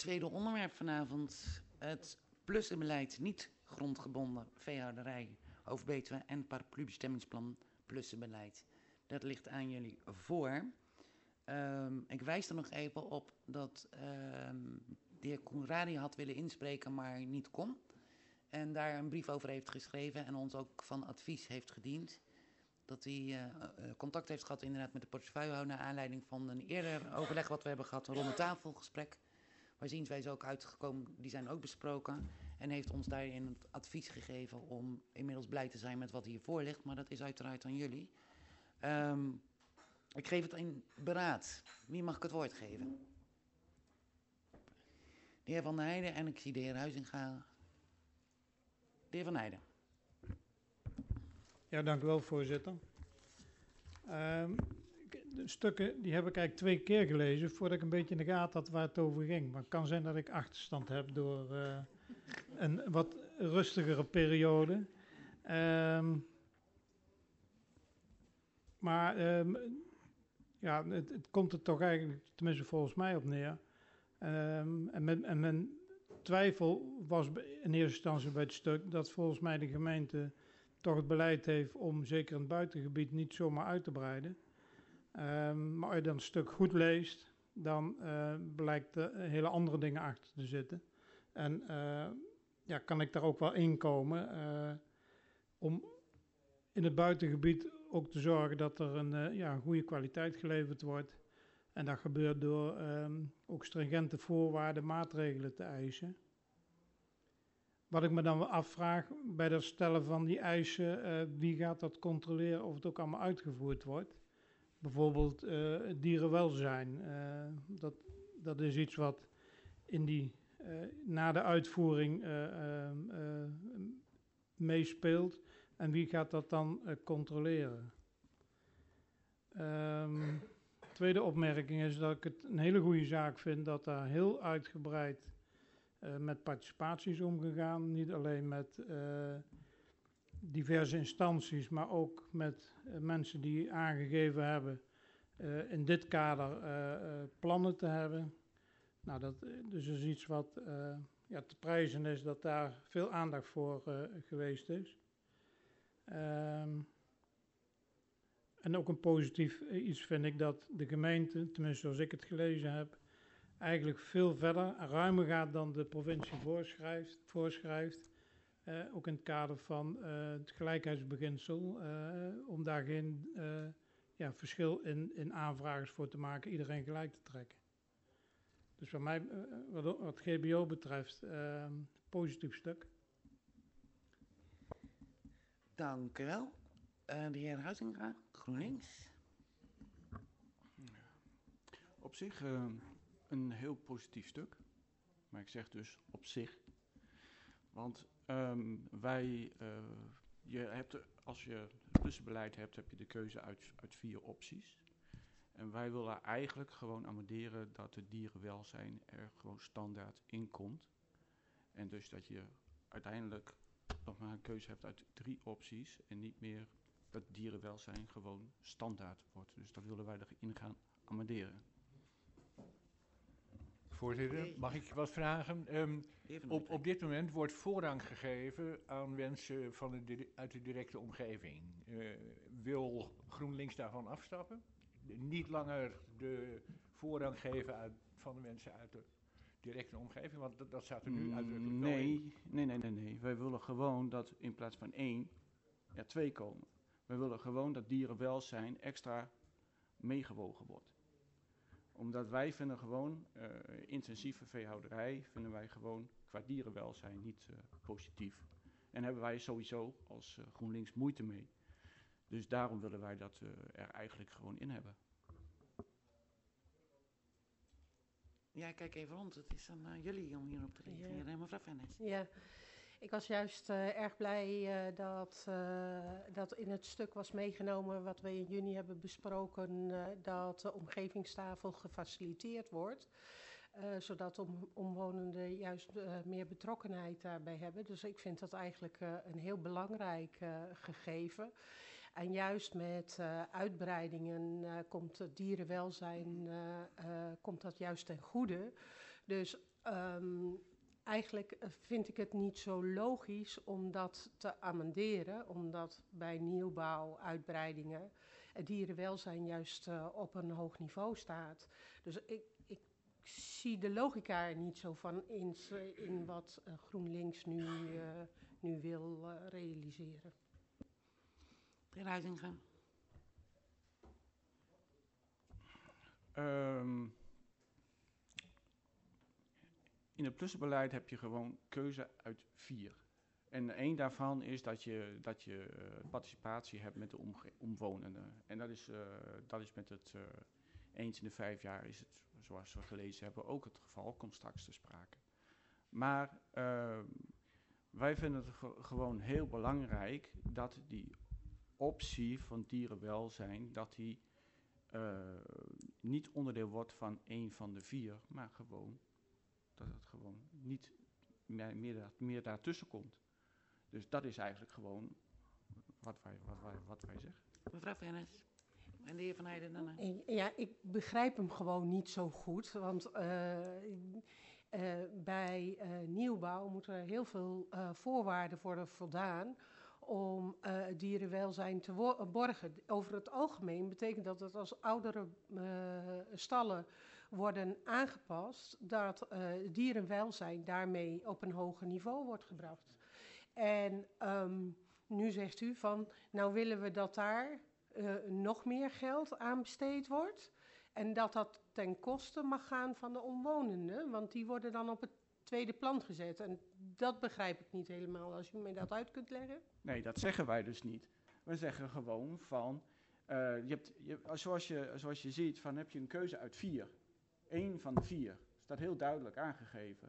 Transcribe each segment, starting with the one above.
tweede onderwerp vanavond. Het plussenbeleid niet grondgebonden veehouderij Hoofdbetuwe en paraplu-bestemmingsplan plussenbeleid. Dat ligt aan jullie voor. Ik wijs er nog even op dat de heer Conradi had willen inspreken, maar niet kon. En daar een brief over heeft geschreven en ons ook van advies heeft gediend. Dat hij contact heeft gehad inderdaad met de portefeuillehouder naar aanleiding van een eerder overleg wat we hebben gehad, een ronde tafelgesprek. Waar zienswijze ook uitgekomen, die zijn ook besproken. En heeft ons daarin het advies gegeven om inmiddels blij te zijn met wat hiervoor ligt. Maar dat is uiteraard aan jullie. Ik geef het in beraad. Wie mag ik het woord geven? De heer Van der Heijden en ik zie de heer Huizinga. De heer Van Heijden. Ja, dank u wel, voorzitter. De stukken die heb ik eigenlijk 2 keer gelezen voordat ik een beetje in de gaten had waar het over ging. Maar het kan zijn dat ik achterstand heb door een wat rustigere periode. Het komt er toch eigenlijk, tenminste volgens mij, op neer. En mijn twijfel was in eerste instantie bij het stuk dat volgens mij de gemeente toch het beleid heeft om zeker in het buitengebied niet zomaar uit te breiden. Maar als je dan een stuk goed leest, dan blijkt er hele andere dingen achter te zitten. En kan ik daar ook wel in komen om in het buitengebied ook te zorgen dat er een goede kwaliteit geleverd wordt. En dat gebeurt door ook stringente voorwaarden, maatregelen te eisen. Wat ik me dan wel afvraag bij het stellen van die eisen, wie gaat dat controleren of het ook allemaal uitgevoerd wordt? Bijvoorbeeld dierenwelzijn. Dat is iets wat na de uitvoering meespeelt. En wie gaat dat dan controleren? Tweede opmerking is dat ik het een hele goede zaak vind dat daar heel uitgebreid met participaties omgegaan. Niet alleen met diverse instanties, maar ook met mensen die aangegeven hebben in dit kader plannen te hebben. Nou, dat dus is iets wat te prijzen is dat daar veel aandacht voor geweest is. En ook een positief iets vind ik dat de gemeente, tenminste zoals ik het gelezen heb, eigenlijk veel verder en ruimer gaat dan de provincie voorschrijft. Ook in het kader van het gelijkheidsbeginsel, om daar geen verschil in aanvragers voor te maken, iedereen gelijk te trekken. Dus voor mij, wat GBO betreft, positief stuk. Dank u wel. De heer Huizinga, GroenLinks. Op zich een heel positief stuk. Maar ik zeg dus op zich. Want als je het plussenbeleid hebt, heb je de keuze uit 4 opties. En wij willen eigenlijk gewoon amenderen dat het dierenwelzijn er gewoon standaard in komt. En dus dat je uiteindelijk nog maar een keuze hebt uit 3 opties en niet meer dat dierenwelzijn gewoon standaard wordt. Dus dat willen wij erin gaan amenderen. Voorzitter, mag ik wat vragen? Op dit moment wordt voorrang gegeven aan wensen uit de directe omgeving. Wil GroenLinks daarvan afstappen? Niet langer de voorrang geven van de mensen uit de directe omgeving? Want dat staat er nu uitdrukkelijk wel in. Nee. Wij willen gewoon dat in plaats van 1 er 2 komen. Wij willen gewoon dat dierenwelzijn extra meegewogen wordt. Omdat wij vinden gewoon, intensieve veehouderij vinden wij gewoon qua dierenwelzijn niet positief. En hebben wij sowieso als GroenLinks moeite mee. Dus daarom willen wij dat er eigenlijk gewoon in hebben. Ja, kijk even rond. Het is aan jullie om hierop te reageren. Ja. Mevrouw Vennes. Ja, ik was juist erg blij dat in het stuk was meegenomen wat we in juni hebben besproken, dat de omgevingstafel gefaciliteerd wordt. Zodat omwonenden juist meer betrokkenheid daarbij hebben. Dus ik vind dat eigenlijk een heel belangrijk gegeven. En juist met uitbreidingen komt het dierenwelzijn komt dat juist ten goede. Dus Eigenlijk vind ik het niet zo logisch om dat te amenderen, omdat bij nieuwbouw, uitbreidingen, het dierenwelzijn juist op een hoog niveau staat. Dus ik zie de logica er niet zo van in wat GroenLinks nu wil realiseren. De heer Huizinga. In het plussenbeleid heb je gewoon keuze uit 4. En één daarvan is dat je participatie hebt met de omwonenden. En dat is met het eens in de 5 jaar is het, zoals we gelezen hebben, ook het geval. Komt straks te sprake. Maar wij vinden het gewoon heel belangrijk dat die optie van dierenwelzijn, dat die niet onderdeel wordt van één van de 4, maar gewoon dat het gewoon niet meer daartussen komt. Dus dat is eigenlijk gewoon wat wij zeggen. Mevrouw Vennis. En de heer Van Heijden daarna. Ja, ik begrijp hem gewoon niet zo goed. Want bij nieuwbouw moeten er heel veel voorwaarden worden voldaan om dierenwelzijn te borgen. Over het algemeen betekent dat als oudere stallen worden aangepast, dat dierenwelzijn daarmee op een hoger niveau wordt gebracht. En nu zegt u van, nou willen we dat daar nog meer geld aan besteed wordt en dat ten koste mag gaan van de omwonenden, want die worden dan op het tweede plan gezet. En dat begrijp ik niet helemaal, als u mij dat uit kunt leggen. Nee, dat zeggen wij dus niet. We zeggen gewoon van, zoals je ziet, van heb je een keuze uit 4. 1 van de 4. Staat heel duidelijk aangegeven.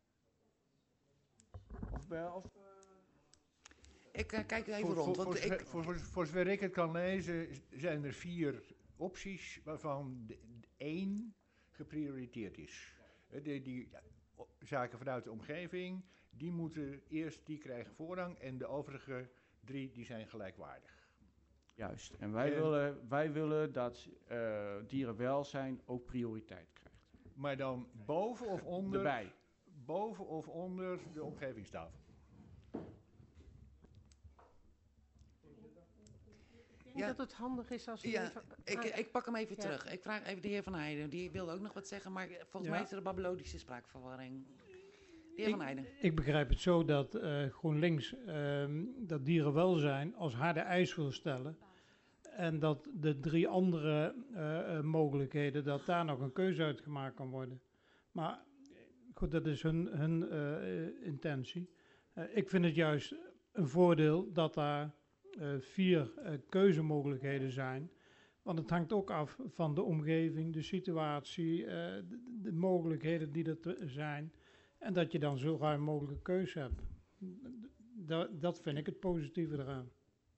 Ik kijk even rond. Voor zover ik het kan lezen, zijn er 4 opties waarvan 1 geprioriteerd is. Die zaken vanuit de omgeving, die krijgen voorrang en de overige 3 die zijn gelijkwaardig. Juist. En wij willen dat dierenwelzijn ook prioriteit krijgt. Maar dan boven of onder? Erbij. Boven of onder de omgevingstafel? Ik denk dat het handig is als u ik pak hem even terug. Ik vraag even de heer Van Heijden. Die wilde ook nog wat zeggen, maar volgens mij is er een babbelonische spraakverwarring. De heer Van Heijden. Ik begrijp het zo dat GroenLinks dat dierenwelzijn als harde eis wil stellen. En dat de 3 andere mogelijkheden, dat daar nog een keuze uit gemaakt kan worden. Maar goed, dat is hun intentie. Ik vind het juist een voordeel dat daar 4 keuzemogelijkheden zijn. Want het hangt ook af van de omgeving, de situatie, de mogelijkheden die er zijn. En dat je dan zo ruim mogelijk keuze hebt. Dat vind ik het positieve eraan.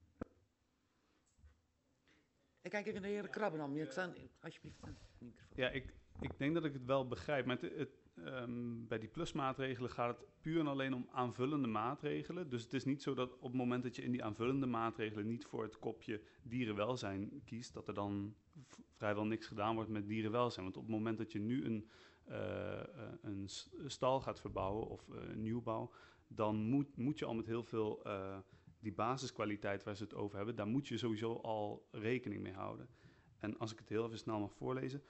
Ik kijk even naar de heer Krabbenam. Alsjeblieft. Ja, ik denk dat ik het wel begrijp. Maar bij die plusmaatregelen gaat het puur en alleen om aanvullende maatregelen. Dus het is niet zo dat op het moment dat je in die aanvullende maatregelen niet voor het kopje dierenwelzijn kiest, dat er dan vrijwel niks gedaan wordt met dierenwelzijn. Want op het moment dat je nu een stal gaat verbouwen of nieuwbouw, dan moet je al met heel veel die basiskwaliteit waar ze het over hebben, daar moet je sowieso al rekening mee houden. En als ik het heel even snel mag voorlezen,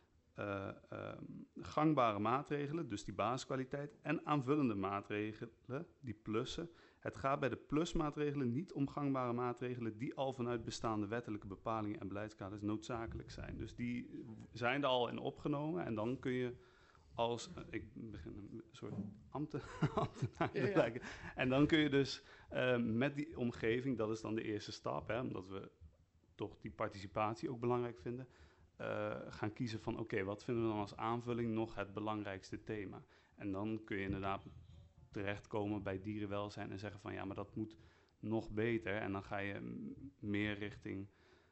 gangbare maatregelen, dus die basiskwaliteit, en aanvullende maatregelen, die plussen. Het gaat bij de plusmaatregelen niet om gangbare maatregelen die al vanuit bestaande wettelijke bepalingen en beleidskaders noodzakelijk zijn. Dus die zijn er al in opgenomen en dan kun je als, ik begin een soort ambtenaar te lijken. En dan kun je dus met die omgeving, dat is dan de eerste stap, hè, omdat we toch die participatie ook belangrijk vinden, gaan kiezen van oké, wat vinden we dan als aanvulling nog het belangrijkste thema? En dan kun je inderdaad terechtkomen bij dierenwelzijn en zeggen van ja, maar dat moet nog beter. En dan ga je meer richting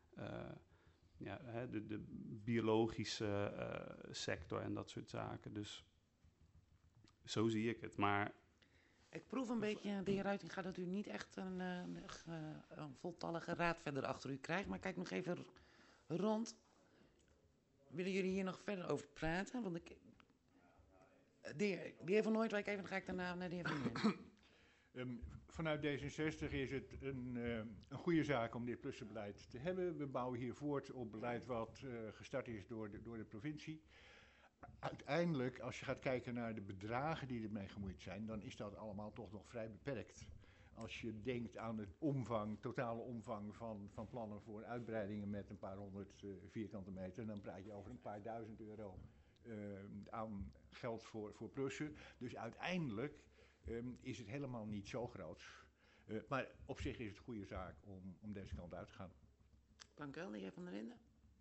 de biologische sector en dat soort zaken. Dus zo zie ik het. Maar ik proef een beetje, de heer Ruiting, dat u niet echt een voltallige raad verder achter u krijgt. Maar kijk nog even rond. Willen jullie hier nog verder over praten? Want De heer Van Noordwijk, even, dan ga ik daarna naar de heer Van Noordwijk. Vanuit D66 is het een goede zaak om dit plussenbeleid te hebben. We bouwen hier voort op beleid wat gestart is door de provincie. Uiteindelijk, als je gaat kijken naar de bedragen die ermee gemoeid zijn, dan is dat allemaal toch nog vrij beperkt. Als je denkt aan het totale omvang van plannen voor uitbreidingen met een paar honderd vierkante meter, dan praat je over een paar duizend euro aan geld voor plussen. Dus uiteindelijk is het helemaal niet zo groot. Maar op zich is het een goede zaak om deze kant uit te gaan. Dank u wel, de heer Van der Linden.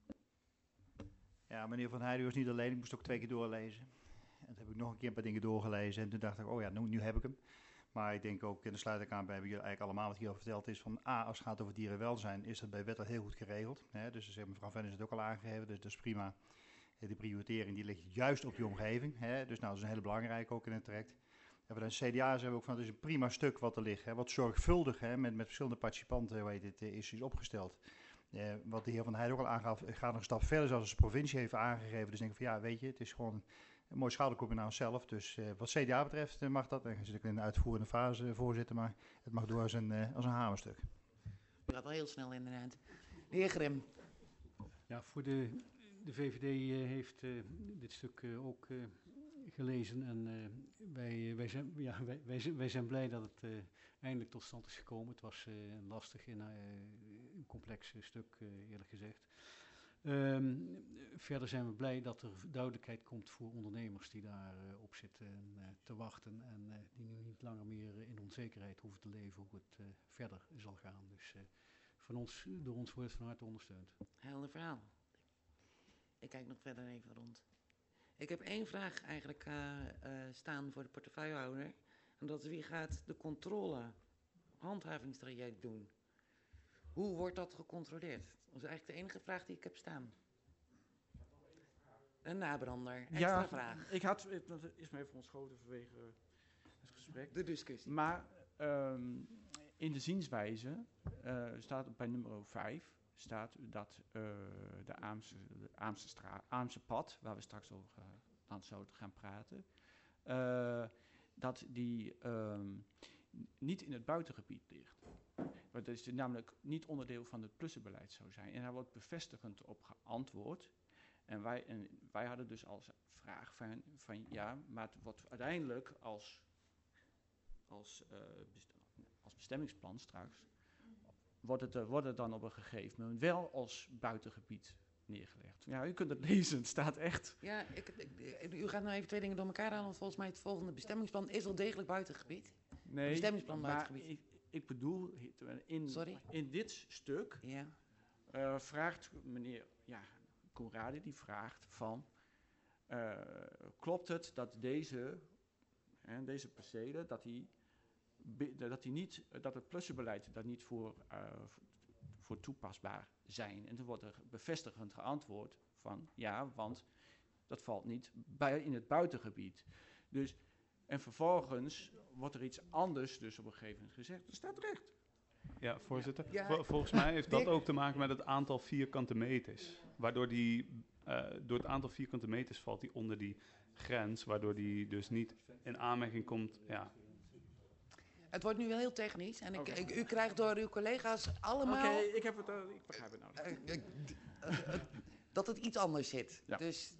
Ja, meneer Van Heijden was niet alleen, ik moest ook 2 keer doorlezen. En toen heb ik nog een keer een paar dingen doorgelezen en toen dacht ik, oh ja, nu heb ik hem. Maar ik denk ook, en daar sluit ik aan bij, hebben jullie eigenlijk allemaal wat hier al verteld is, van als het gaat over dierenwelzijn, is dat bij wet al heel goed geregeld. Hè? Dus mevrouw Venn is het ook al aangegeven, dus dat is prima. De prioritering die ligt juist op die omgeving. Hè? Dus nou, dat is een hele belangrijke ook in het traject. En vanuit de CDA zijn we ook van, het is een prima stuk wat er ligt. Hè? Wat zorgvuldig met verschillende participanten is opgesteld. Wat de heer Van Heijden ook al aangaf, gaat nog een stap verder zoals de provincie heeft aangegeven. Dus denk ik van ja, weet je, het is gewoon een mooi schouderklopje naar onszelf. Dus wat CDA betreft mag dat. En dan zit ik in de uitvoerende fase, voorzitter, maar het mag door als een hamerstuk. U gaat wel heel snel inderdaad. De heer Grim. Ja, voor de VVD heeft dit stuk ook gelezen en wij zijn blij dat het eindelijk tot stand is gekomen. Het was lastig en een complex stuk, eerlijk gezegd. Verder zijn we blij dat er duidelijkheid komt voor ondernemers die daarop zitten te wachten en die nu niet langer meer in onzekerheid hoeven te leven hoe het verder zal gaan. Dus door ons wordt het van harte ondersteund. Helder verhaal. Ik kijk nog verder even rond. Ik heb 1 vraag eigenlijk staan voor de portefeuillehouder. En dat is wie gaat de handhavingstraject doen? Hoe wordt dat gecontroleerd? Dat is eigenlijk de enige vraag die ik heb staan. Een nabrander, extra vraag. Dat is me even ontschoten vanwege het gesprek. De discussie. Maar in de zienswijze staat bij nummer 5... staat dat de Aamse pad, waar we straks over zouden gaan praten, dat die niet in het buitengebied ligt. Want dat is namelijk niet onderdeel van het plussenbeleid zou zijn. En daar wordt bevestigend op geantwoord. En wij hadden dus als vraag van ja, maar het wordt uiteindelijk als bestemmingsplan straks, wordt het dan op een gegeven moment wel als buitengebied neergelegd. Ja, u kunt het lezen, het staat echt. Ja, u gaat nou even 2 dingen door elkaar halen, want volgens mij het volgende bestemmingsplan is al degelijk buitengebied. Nee, bestemmingsplan maar buitengebied. Ik bedoel, in dit stuk vraagt meneer Conradi, die vraagt van, klopt het dat deze percelen, dat het plussenbeleid daar niet voor toepasbaar zijn. En dan wordt er bevestigend geantwoord van ja, want dat valt niet in het buitengebied. Dus, en vervolgens wordt er iets anders dus op een gegeven moment gezegd. Dat staat recht. Ja, voorzitter. Ja. Volgens mij heeft dat ook te maken met het aantal vierkante meters. Waardoor door het aantal vierkante meters valt die onder die grens, waardoor die dus niet in aanmerking komt. Ja. Het wordt nu wel heel technisch en u krijgt door uw collega's allemaal... Oké, ik begrijp het nou. Dat het iets anders zit. Ja. Dus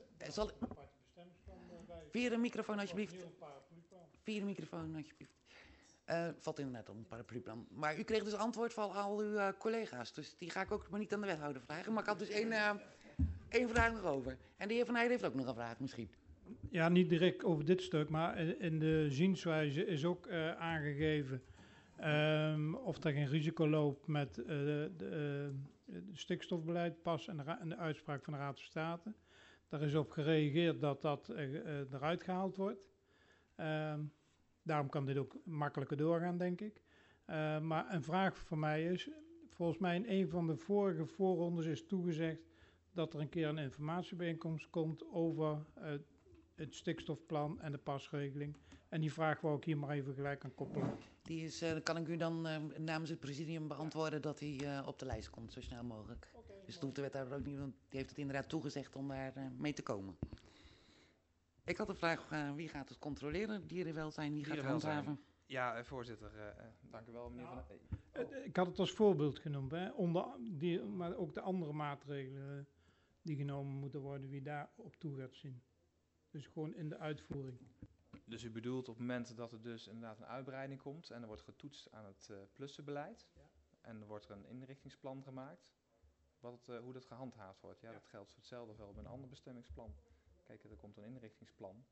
via de microfoon alsjeblieft. Via de microfoon alsjeblieft. Valt inderdaad om een parapluplan. Maar u kreeg dus antwoord van al uw collega's. Dus die ga ik ook maar niet aan de wethouder vragen. Maar ik had dus één vraag nog over. En de heer Van Heijden heeft ook nog een vraag misschien. Ja, niet direct over dit stuk, maar in de zienswijze is ook aangegeven of er geen risico loopt met het stikstofbeleid pas en de uitspraak van de Raad van State. Daar is op gereageerd dat eruit gehaald wordt. Daarom kan dit ook makkelijker doorgaan, denk ik. Maar een vraag van mij is, volgens mij in een van de vorige voorrondes is toegezegd dat er een keer een informatiebijeenkomst komt over het stikstofplan en de pasregeling. En die vraag wou ik hier maar even gelijk aan koppelen. Kan ik u dan namens het presidium beantwoorden dat hij op de lijst komt, zo snel mogelijk. Dus dat hoeft de wethouder ook niet, want die heeft het inderdaad toegezegd om daar mee te komen. Ik had een vraag, wie gaat het controleren? Dierenwelzijn, wie gaat het Dierenwelzijn. handhaven? Ja, voorzitter, dank u wel, meneer Van... Ik had het als voorbeeld genoemd, hè, maar ook de andere maatregelen die genomen moeten worden, wie daar op toe gaat zien. Dus gewoon in de uitvoering. Dus u bedoelt op het moment dat er dus inderdaad een uitbreiding komt en er wordt getoetst aan het plussenbeleid en er wordt er een inrichtingsplan gemaakt, hoe dat gehandhaafd wordt. Ja, dat geldt voor hetzelfde wel bij een ander bestemmingsplan. Kijk, er komt een inrichtingsplan.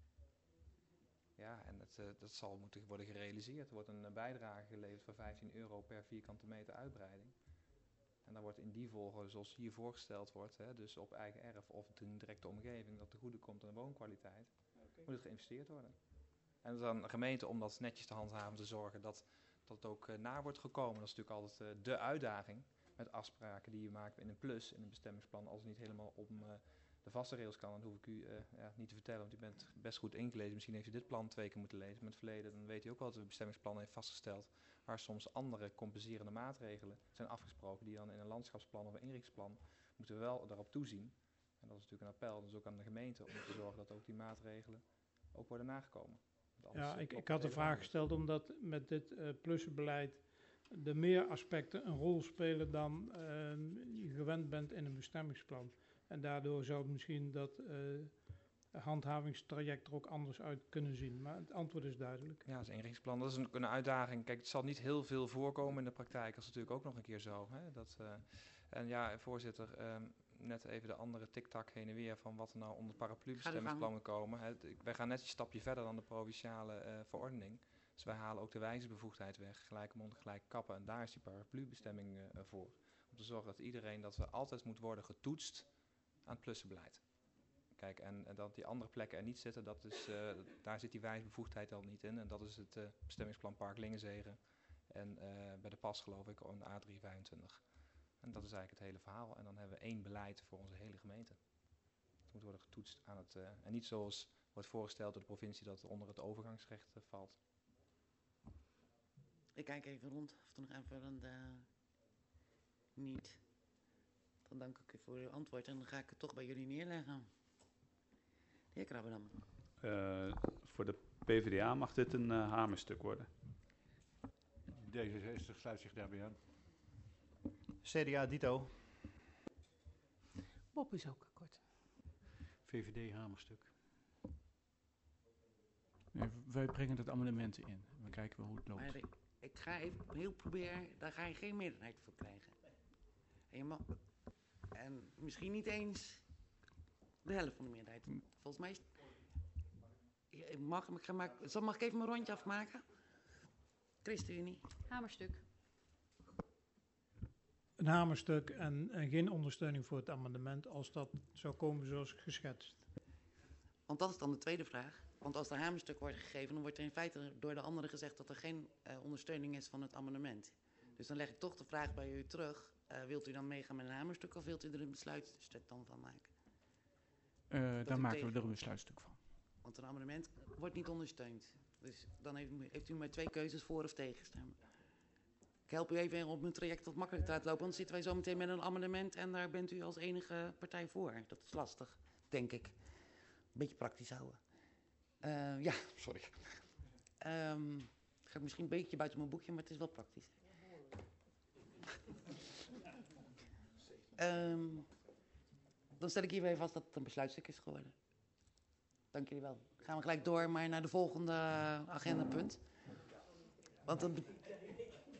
Ja, en dat zal moeten worden gerealiseerd. Er wordt een bijdrage geleverd van €15 per vierkante meter uitbreiding. En dan wordt in die volgorde, zoals hier voorgesteld wordt, dus op eigen erf of in directe omgeving, dat te goede komt aan de woonkwaliteit, moet het geïnvesteerd worden. En dan de gemeente, om dat netjes te handhaven, te zorgen dat het ook na wordt gekomen. Dat is natuurlijk altijd de uitdaging met afspraken die je maakt in een plus, in een bestemmingsplan, als het niet helemaal op de vaste rails kan. Dan hoef ik u niet te vertellen, want u bent best goed ingelezen. Misschien heeft u dit plan 2 keer moeten lezen. Maar in het verleden, dan weet u ook wel dat het bestemmingsplan heeft vastgesteld, waar soms andere compenserende maatregelen zijn afgesproken, die dan in een landschapsplan of een inrichtsplan moeten we wel daarop toezien. En dat is natuurlijk een appel, dus ook aan de gemeente, om te zorgen dat ook die maatregelen ook worden nagekomen. Ja, ik had de vraag gesteld omdat met dit plussenbeleid de meer aspecten een rol spelen dan je gewend bent in een bestemmingsplan. En daardoor zou het misschien dat handhavingstraject er ook anders uit kunnen zien. Maar het antwoord is duidelijk. Ja, het inrichtingsplan, dat is een uitdaging. Kijk, het zal niet heel veel voorkomen in de praktijk. Dat is natuurlijk ook nog een keer zo. Hè? En ja, voorzitter, net even de andere tik-tak heen en weer van wat er nou onder paraplu-bestemmingsplan komen. Wij gaan net een stapje verder dan de provinciale verordening. Dus wij halen ook de wijzingsbevoegdheid weg, gelijke mond, gelijk kappen. En daar is die paraplu-bestemming voor. Om te zorgen dat we altijd moet worden getoetst aan het plussenbeleid. Kijk, en dat die andere plekken er niet zitten, daar zit die wijsbevoegdheid dan niet in. En dat is het bestemmingsplan Park Lingenzegen en bij de pas geloof ik, de A325. En dat is eigenlijk het hele verhaal. En dan hebben we 1 beleid voor onze hele gemeente. Het moet worden getoetst aan het... en niet zoals wordt voorgesteld door de provincie dat het onder het overgangsrecht valt. Ik kijk even rond of er nog aanvullende niet. Dan dank ik u voor uw antwoord en dan ga ik het toch bij jullie neerleggen. De heer Krabberdam. Voor de PvdA mag dit een hamerstuk worden. D66 sluit zich daarbij aan. CDA dito. Bob is ook akkoord. VVD hamerstuk. Nee, wij brengen het amendement in. We kijken wel hoe het loopt. Maar ik ga even heel proberen, daar ga je geen meerderheid voor krijgen. En misschien niet eens de helft van de meerderheid. Volgens mij is... Mag ik even mijn rondje afmaken? ChristenUnie. Hamerstuk. Een hamerstuk en geen ondersteuning voor het amendement als dat zou komen zoals geschetst. Want dat is dan de tweede vraag. Want als er hamerstuk wordt gegeven, dan wordt er in feite door de anderen gezegd dat er geen ondersteuning is van het amendement. Dus dan leg ik toch de vraag bij u terug. Wilt u dan meegaan met een hamerstuk of wilt u er een besluitstuk dan van maken? Dan maken we er een besluitstuk van. Want een amendement wordt niet ondersteund. Dus dan heeft u maar 2 keuzes voor of tegen stemmen. Ik help u even op mijn traject wat makkelijker te laten lopen. Want dan zitten wij zo meteen met een amendement en daar bent u als enige partij voor. Dat is lastig, denk ik. Een beetje praktisch houden. Ja, sorry. Gaat misschien een beetje buiten mijn boekje, maar het is wel praktisch. Dan stel ik hierbij vast dat het een besluitstuk is geworden. Dank jullie wel. Dan gaan we gelijk door maar naar de volgende agendapunt. Want